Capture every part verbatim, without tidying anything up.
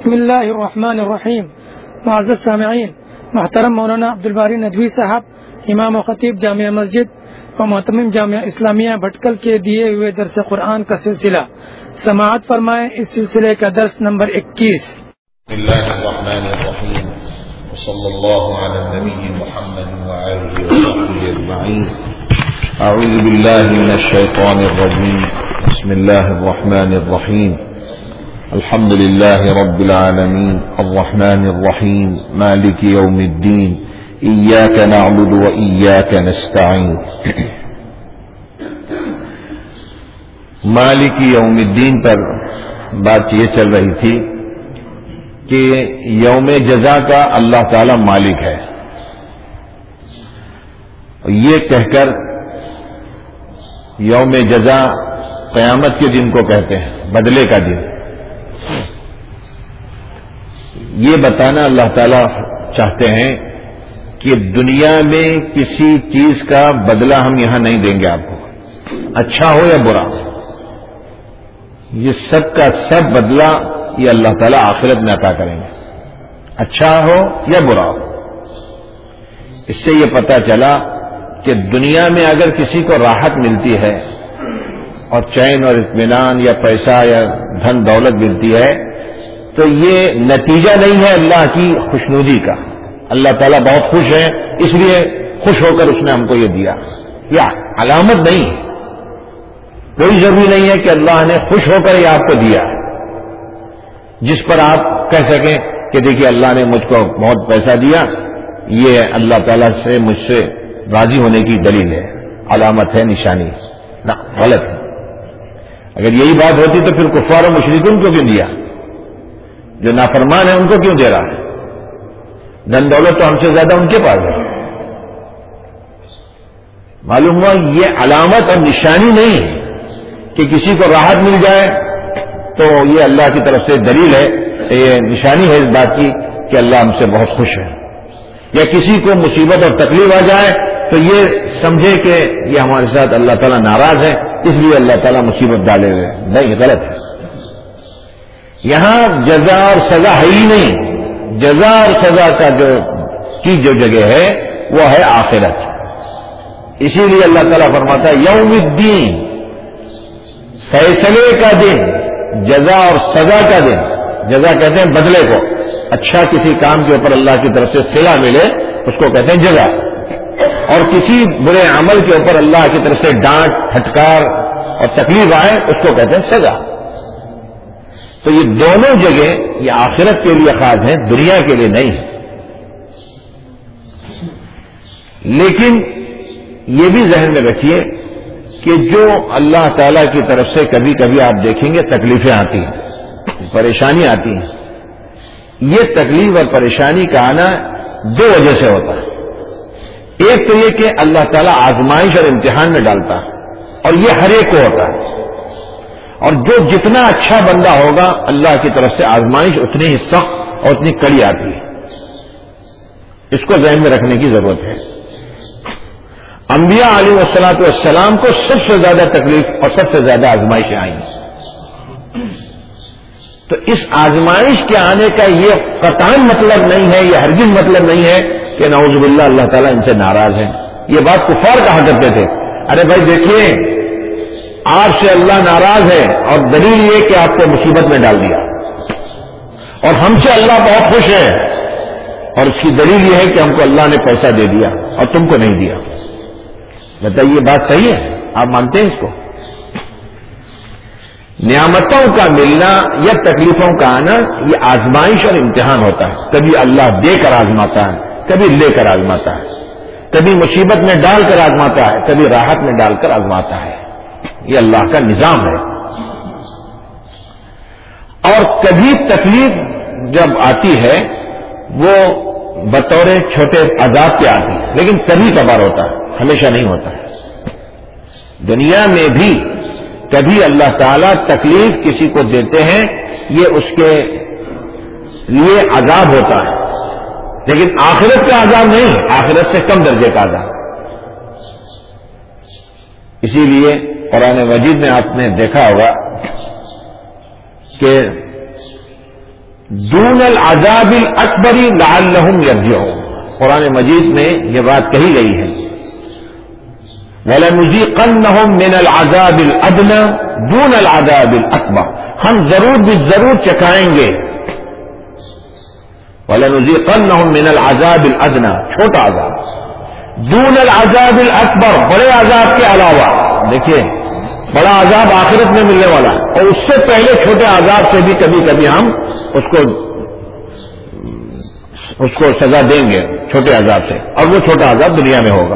بسم اللہ الرحمن الرحیم. معزز سامعین، محترم مولانا عبدالباری ندوی صاحب، امام و خطیب جامعہ مسجد و محتمم جامعہ اسلامیہ بھٹکل کے دیے ہوئے درس قرآن کا سلسلہ سماعت فرمائیں. اس سلسلے کا درس نمبر اکیس. بسم اللہ الرحمن الرحیم وصلی اللہ علی النبی محمد وآلہ وصحبہ اجمعین. اعوذ باللہ من الشیطان الرجیم. بسم اللہ الرحمن الرحیم. الحمد لله رب العالمين الرحمن الرحيم مالك يوم الدين إياك نعبد وإياك نستعين. مالک یوم الدین پر بات یہ چل رہی تھی کہ یوم جزا کا اللہ تعالی مالک ہے. یہ کہہ کر یوم جزا قیامت کے دن کو کہتے ہیں، بدلے کا دن. یہ بتانا اللہ تعالیٰ چاہتے ہیں کہ دنیا میں کسی چیز کا بدلہ ہم یہاں نہیں دیں گے آپ کو، اچھا ہو یا برا. یہ سب کا سب بدلہ یہ اللہ تعالیٰ آخرت میں عطا کریں گے، اچھا ہو یا برا ہو. اس سے یہ پتہ چلا کہ دنیا میں اگر کسی کو راحت ملتی ہے اور چین اور اطمینان یا پیسہ یا دھن دولت ملتی ہے تو یہ نتیجہ نہیں ہے اللہ کی خوشنودی کا. اللہ تعالیٰ بہت خوش ہے اس لیے خوش ہو کر اس نے ہم کو یہ دیا، یہ علامت نہیں ہے. کوئی ضروری نہیں ہے کہ اللہ نے خوش ہو کر یہ آپ کو دیا جس پر آپ کہہ سکیں کہ دیکھیے اللہ نے مجھ کو بہت پیسہ دیا، یہ اللہ تعالیٰ سے مجھ سے راضی ہونے کی دلیل ہے، علامت ہے، نشانی. نہ، غلط ہے. اگر یہی بات ہوتی تو پھر کفار و مشرکین کو کیوں دیا؟ جو نافرمان ہے ان کو کیوں دے رہا ہے؟ دھن دولت تو ہم سے زیادہ ان کے پاس ہے. معلوم ہوا یہ علامت اور نشانی نہیں ہے کہ کسی کو راحت مل جائے تو یہ اللہ کی طرف سے دلیل ہے، یہ نشانی ہے اس بات کی کہ اللہ ہم سے بہت خوش ہے. یا کسی کو مصیبت اور تکلیف آ جائے تو یہ سمجھے کہ یہ ہمارے ساتھ اللہ تعالیٰ ناراض ہے اس لیے اللہ تعالیٰ مصیبت ڈالے ہوئے. نہیں، غلط ہے. یہاں جزا اور سزا ہے ہی نہیں. جزا اور سزا کا جو کی جو جگہ ہے وہ ہے آخرت. اسی لیے اللہ تعالیٰ فرماتا ہے یوم الدین، فیصلے کا دن، جزا اور سزا کا دن. جزا کہتے ہیں بدلے کو، اچھا کسی کام کے اوپر اللہ کی طرف سے صلہ ملے اس کو کہتے ہیں جزا، اور کسی برے عمل کے اوپر اللہ کی طرف سے ڈانٹ پھٹکار اور تکلیف آئے اس کو کہتے ہیں سزا. تو یہ دونوں جگہ یہ آخرت کے لیے خاص ہیں، دنیا کے لیے نہیں ہے. لیکن یہ بھی ذہن میں رکھیے کہ جو اللہ تعالی کی طرف سے کبھی کبھی آپ دیکھیں گے تکلیفیں آتی ہیں، پریشانی آتی ہیں. یہ تکلیف اور پریشانی کا آنا دو وجہ سے ہوتا ہے. ایک تو یہ کہ اللہ تعالیٰ آزمائش اور امتحان میں ڈالتا ہے، اور یہ ہر ایک کو ہوتا ہے. اور جو جتنا اچھا بندہ ہوگا اللہ کی طرف سے آزمائش اتنی ہی سخت اور اتنی کڑی آتی ہے. اس کو ذہن میں رکھنے کی ضرورت ہے. انبیاء علیہ الصلوۃ والسلام کو سب سے زیادہ تکلیف اور سب سے زیادہ آزمائشیں آئیں. تو اس آزمائش کے آنے کا یہ قطعاً مطلب نہیں ہے، یہ ہرگز مطلب نہیں ہے کہ نعوذ باللہ اللہ تعالیٰ ان سے ناراض ہے. یہ بات کفار کہا کرتے تھے، ارے بھائی دیکھیے آپ سے اللہ ناراض ہے اور دلیل یہ کہ آپ کو مصیبت میں ڈال دیا، اور ہم سے اللہ بہت خوش ہے اور اس کی دلیل یہ ہے کہ ہم کو اللہ نے پیسہ دے دیا اور تم کو نہیں دیا. بتائیے یہ بات صحیح ہے؟ آپ مانتے ہیں اس کو؟ نعمتوں کا ملنا یا تکلیفوں کا آنا یہ آزمائش اور امتحان ہوتا ہے. کبھی اللہ دے کر آزماتا ہے، کبھی لے کر آزماتا ہے، کبھی مصیبت میں ڈال کر آزماتا ہے، کبھی راحت میں ڈال کر آزماتا ہے. یہ اللہ کا نظام ہے. اور کبھی تکلیف جب آتی ہے وہ بطور چھوٹے عذاب کے آتی ہے، لیکن کبھی کبھار ہوتا ہے، ہمیشہ نہیں ہوتا ہے. دنیا میں بھی کبھی اللہ تعالیٰ تکلیف کسی کو دیتے ہیں، یہ اس کے لیے عذاب ہوتا ہے، لیکن آخرت کا عذاب نہیں، آخرت سے کم درجے کا عذاب. اسی لیے قرآن مجید میں آپ نے دیکھا ہوگا کہ دون العذاب الاکبر لعلہم یرجعون. قرآن مجید میں یہ بات کہی گئی ہے. وَلَنُذِيقَنَّهُم مِّنَ الْعَذَابِ الْأَدْنَىٰ دُونَ الْعَذَابِ الْأَكْبَرِ. ہم ضرور بھی ضرور چکھائیں گے. وَلَنُذِيقَنَّهُم مِّنَ الْعَذَابِ الْأَدْنَىٰ چھوٹا عذاب، دون العذاب الاکبر بڑے عذاب کے علاوہ. دیکھیے بڑا عذاب آخرت میں ملنے والا ہے، اور اس سے پہلے چھوٹے عذاب سے بھی کبھی کبھی ہم اس کو اس کو سزا دیں گے چھوٹے عذاب سے، اور وہ چھوٹا عذاب دنیا میں ہوگا.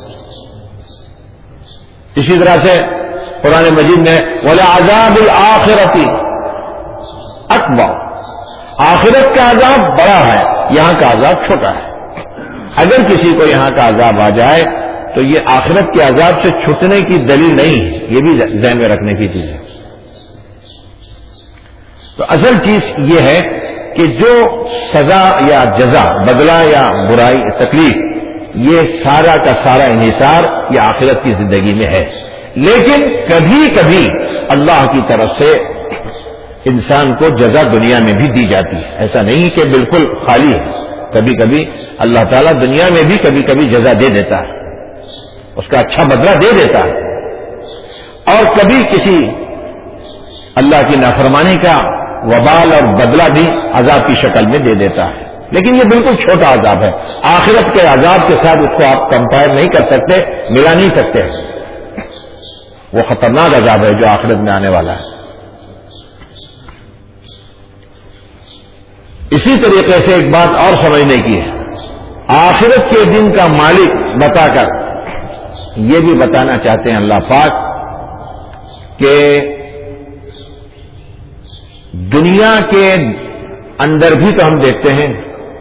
اسی طرح سے قرآن مجید میں وَلَعَذَابُ الْآخِرَةِ أَكْبَرُ، آخرت کا عذاب بڑا ہے، یہاں کا عذاب چھوٹا ہے. اگر کسی کو یہاں کا عذاب آ جائے تو یہ آخرت کے عذاب سے چھٹنے کی دلیل نہیں ہے، یہ بھی ذہن میں رکھنے کی چیز ہے. تو اصل چیز یہ ہے کہ جو سزا یا جزا، بدلہ یا برائی، تکلیف، یہ سارا کا سارا انحصار یہ آخرت کی زندگی میں ہے. لیکن کبھی کبھی اللہ کی طرف سے انسان کو جزا دنیا میں بھی دی جاتی ہے، ایسا نہیں کہ بالکل خالی ہے. کبھی کبھی اللہ تعالیٰ دنیا میں بھی کبھی کبھی جزا دے دیتا ہے، اس کا اچھا بدلہ دے دیتا ہے. اور کبھی کسی اللہ کی نافرمانی کا وبال اور بدلہ بھی عذاب کی شکل میں دے دیتا ہے. لیکن یہ بالکل چھوٹا عذاب ہے، آخرت کے عذاب کے ساتھ اس کو آپ کمپیئر نہیں کر سکتے، ملا نہیں سکتے. وہ خطرناک عذاب ہے جو آخرت میں آنے والا ہے. اسی طریقے سے ایک بات اور سمجھنے کی ہے، آخرت کے دن کا مالک بتا کر یہ بھی بتانا چاہتے ہیں اللہ پاک کہ دنیا کے اندر بھی تو ہم دیکھتے ہیں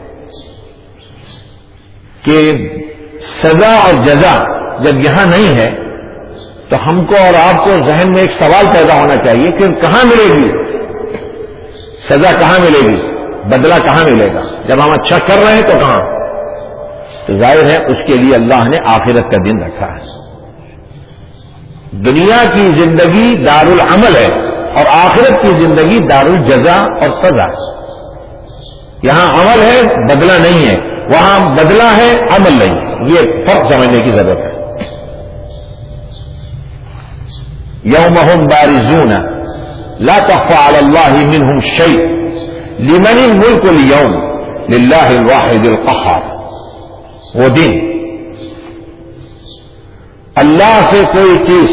کہ سزا اور جزا جب یہاں نہیں ہے تو ہم کو اور آپ کو ذہن میں ایک سوال پیدا ہونا چاہیے کہ کہاں ملے گی سزا، کہاں ملے گی، بدلہ کہاں ملے گا؟ جب ہم اچھا کر رہے ہیں تو کہاں؟ تو ظاہر ہے اس کے لیے اللہ نے آخرت کا دن رکھا ہے. دنیا کی زندگی دار العمل ہے اور آخرت کی زندگی دار الجزا اور سزا. یہاں عمل ہے، بدلہ نہیں ہے، وہاں بدلہ ہے، عمل نہیں. یہ فرق سمجھنے کی ضرورت ہے. یومہم بارزون لا تخفى على الله منهم شيء لمن الملك اليوم لله الواحد القهار. وہ دن اللہ سے کوئی چیز،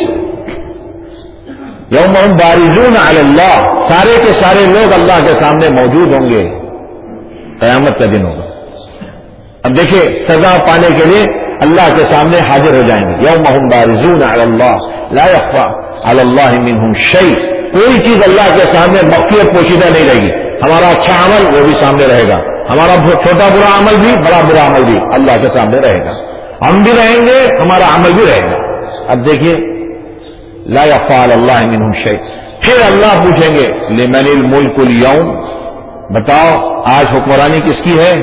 یومہم بارزون علی اللہ، سارے کے سارے لوگ اللہ کے سامنے موجود ہوں گے. قیامت کا دن ہوگا. اب دیکھیں سزا پانے کے لیے اللہ کے سامنے حاضر ہو جائیں گے. یومہم بارزون علی اللہ لا یخفی علی اللہ منہم شیء، کوئی چیز اللہ کے سامنے مخفی اور پوشیدہ نہیں رہے گی. ہمارا اچھا عمل وہ بھی سامنے رہے گا، ہمارا چھوٹا برا عمل بھی، بڑا برا عمل بھی اللہ کے سامنے رہے گا. ہم بھی رہیں گے، ہمارا عمل بھی رہے گا. اب دیکھیے لا یخفی علی اللہ منہم شیء. پھر اللہ پوچھیں گے لمن الملک اليوم، بتاؤ آج حکمرانی کس کی ہے؟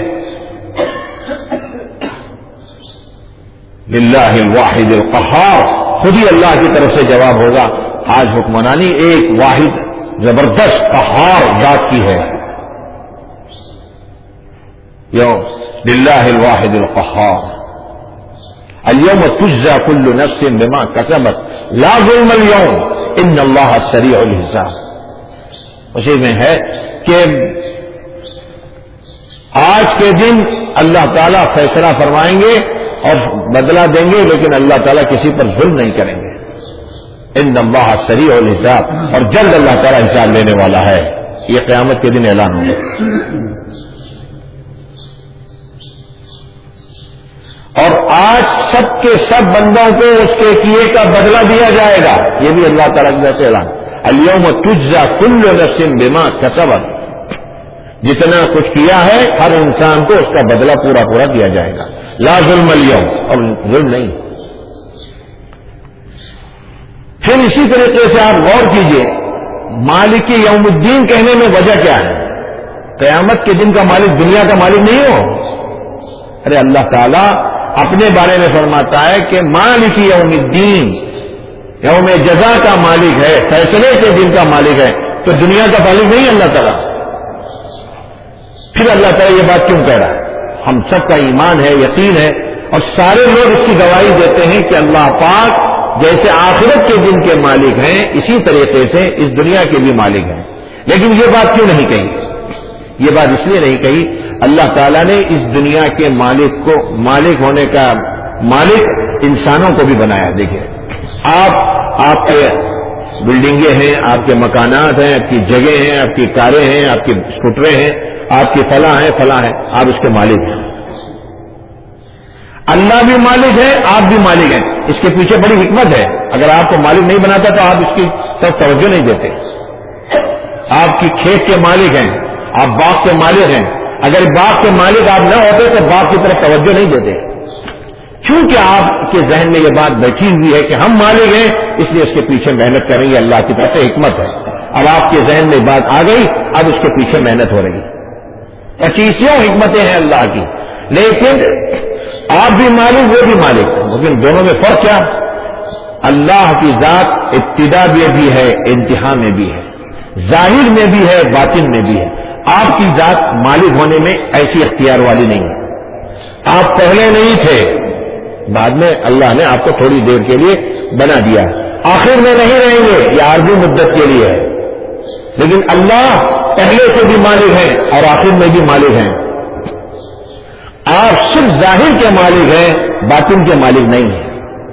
للہ الواحد القہار، خود ہی اللہ کی طرف سے جواب ہوگا آج حکمرانی ایک واحد زبردست قہار ذات کی ہے. یوم للہ الواحد القہار اليوم تجزى كل نفس بما كسبت لا ظلم اليوم ان اللہ سریع الحساب. اسی میں ہے کہ آج کے دن اللہ تعالیٰ فیصلہ فرمائیں گے اور بدلہ دیں گے، لیکن اللہ تعالیٰ کسی پر ظلم نہیں کریں گے. ان اللہ سریع الحساب، اور جلد اللہ تعالیٰ حساب لینے والا ہے. یہ قیامت کے دن اعلان ہوگا. اور آج سب کے سب بندوں کو اس کے کیے کا بدلہ دیا جائے گا. یہ بھی اللہ تعالیٰ کی طرف سے اعلان. الیوم تجزی کل نفس بما کسبت، جتنا کچھ کیا ہے ہر انسان کو اس کا بدلہ پورا پورا دیا جائے گا. لا ظلم اليوم، اور ظلم نہیں. پھر اسی طریقے سے آپ غور کیجئے مالک یوم الدین کہنے میں وجہ کیا ہے؟ قیامت کے دن کا مالک دنیا کا مالک نہیں ہو. ارے اللہ تعالیٰ اپنے بارے میں فرماتا ہے کہ مالک یوم الدین، یوم جزا کا مالک ہے، فیصلے کے دن کا مالک ہے. تو دنیا کا مالک نہیں اللہ تعالیٰ. پھر اللہ تعالیٰ یہ بات کیوں کہہ رہا ہے؟ ہم سب کا ایمان ہے، یقین ہے، اور سارے لوگ اس کی گواہی دیتے ہیں کہ اللہ پاک جیسے آخرت کے دن کے مالک ہیں اسی طریقے سے اس دنیا کے بھی مالک ہیں. لیکن یہ بات کیوں نہیں کہی؟ یہ بات اس لیے نہیں کہی، اللہ تعالیٰ نے اس دنیا کے مالک کو مالک ہونے کا مالک انسانوں کو بھی بنایا. دیکھیے آپ آپ کے بلڈنگیں ہیں، آپ کے مکانات ہیں، آپ کی جگہ ہیں، آپ کی کاریں ہیں، آپ کی اسکوٹریں ہیں، آپ کی فلاں ہیں فلاں ہیں، آپ اس کے مالک ہیں. اللہ بھی مالک ہے، آپ بھی مالک ہیں. اس کے پیچھے بڑی حکمت ہے. اگر آپ کو مالک نہیں بناتا تو آپ اس کی طرف توجہ نہیں دیتے. آپ کی کھیت کے مالک ہیں، آپ باغ کے مالک ہیں. اگر باغ کے مالک آپ نہ ہوتے تو باغ کی طرف توجہ نہیں دیتے. چونکہ آپ کے ذہن میں یہ بات بیٹھی ہوئی ہے کہ ہم مالک ہیں، اس لیے اس کے پیچھے محنت کریں گے. اللہ کی طرف سے حکمت ہے. اب آپ کے ذہن میں بات آ گئی، اب اس کے پیچھے محنت ہو رہی. پچیسوں حکمتیں ہیں اللہ کی، لیکن آپ بھی مالک وہ بھی مالک. لیکن دونوں میں فرق کیا؟ اللہ کی ذات ابتدا میں بھی ہے، انتہا میں بھی ہے، ظاہر میں بھی ہے، باطن میں بھی ہے. آپ کی ذات مالک ہونے میں ایسی اختیار والی نہیں ہے. آپ پہلے نہیں تھے، بعد میں اللہ نے آپ کو تھوڑی دیر کے لیے بنا دیا. آخر میں نہیں رہیں گے، یہ عارضی مدت کے لیے ہے. لیکن اللہ پہلے سے بھی مالک ہیں اور آخر میں بھی مالک ہیں. آپ صرف ظاہر کے مالک ہیں، باطن کے مالک نہیں ہیں.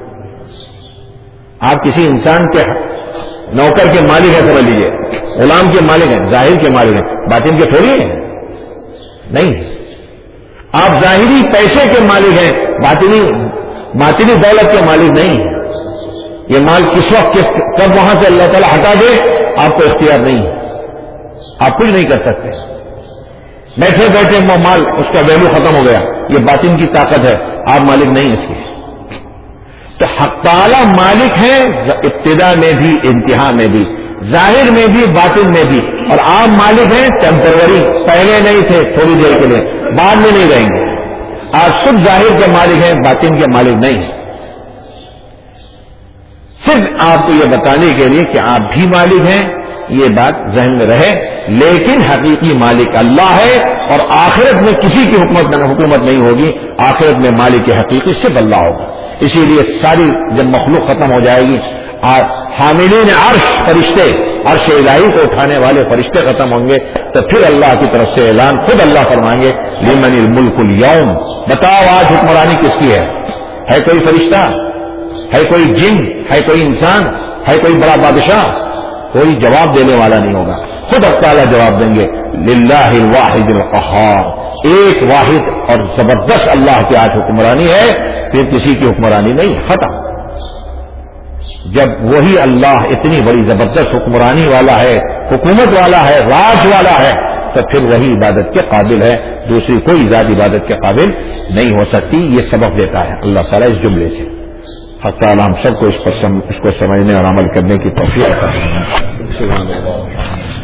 آپ کسی انسان کے نوکر کے مالک ہیں سمجھ لیجیے، غلام کے مالک ہیں، ظاہر کے مالک ہیں، باطن کے تھوڑی ہیں. نہیں. آپ ظاہری پیسے کے مالک ہیں، باطنی باطنی دولت کے مالک نہیں ہیں. یہ مال کس وقت کب وہاں سے اللہ تعالیٰ ہٹا دے آپ کو اختیار نہیں ہے. آپ کچھ نہیں کر سکتے. بیٹھے بیٹھے وہ مال اس کا ویلو ختم ہو گیا، یہ باطن کی طاقت ہے، آپ مالک نہیں اس کے. تو حق تعالیٰ مالک ہیں ابتدا میں بھی، انتہا میں بھی، ظاہر میں بھی، باطن میں بھی. اور آپ مالک ہیں ٹیمپروری، پہلے نہیں تھے، تھوڑی دیر کے لیے، بعد میں نہیں رہیں گے. آپ صرف ظاہر کے مالک ہیں، باطن کے مالک نہیں ہیں. صرف آپ کو یہ بتانے کے لیے کہ آپ بھی مالک ہیں، یہ بات ذہن میں رہے. لیکن حقیقی مالک اللہ ہے، اور آخرت میں کسی کی حکومت حکومت نہیں ہوگی. آخرت میں مالک حقیقی صرف اللہ ہوگا. اسی لیے ساری جب مخلوق ختم ہو جائے گی، حاملین عرش فرشتے، عرش الہی کو اٹھانے والے فرشتے ختم ہوں گے، تو پھر اللہ کی طرف سے اعلان خود اللہ فرمائیں گے لمن الملک اليوم. بتاؤ آج حکمرانی کس کی ہے؟ ہے کوئی فرشتہ؟ ہے کوئی جن؟ ہے کوئی انسان؟ ہے کوئی بڑا بادشاہ؟ کوئی جواب دینے والا نہیں ہوگا، خود اللہ تعالیٰ جواب دیں گے. للہ الواحد القہار. ایک واحد اور زبردست اللہ کی آج حکمرانی ہے، پھر کسی کی حکمرانی نہیں. ختم. جب وہی اللہ اتنی بڑی زبردست حکمرانی والا ہے، حکومت والا ہے، راج والا ہے، تو پھر وہی عبادت کے قابل ہے. دوسری کوئی ذات عبادت کے قابل نہیں ہو سکتی. یہ سبق دیتا ہے اللہ تعالیٰ اس جملے سے. حق تعالیٰ ہم سب کو اس پر سم... اس کو سمجھنے اور عمل کرنے کی توفیق عطا فرمائے. سبحان اللہ.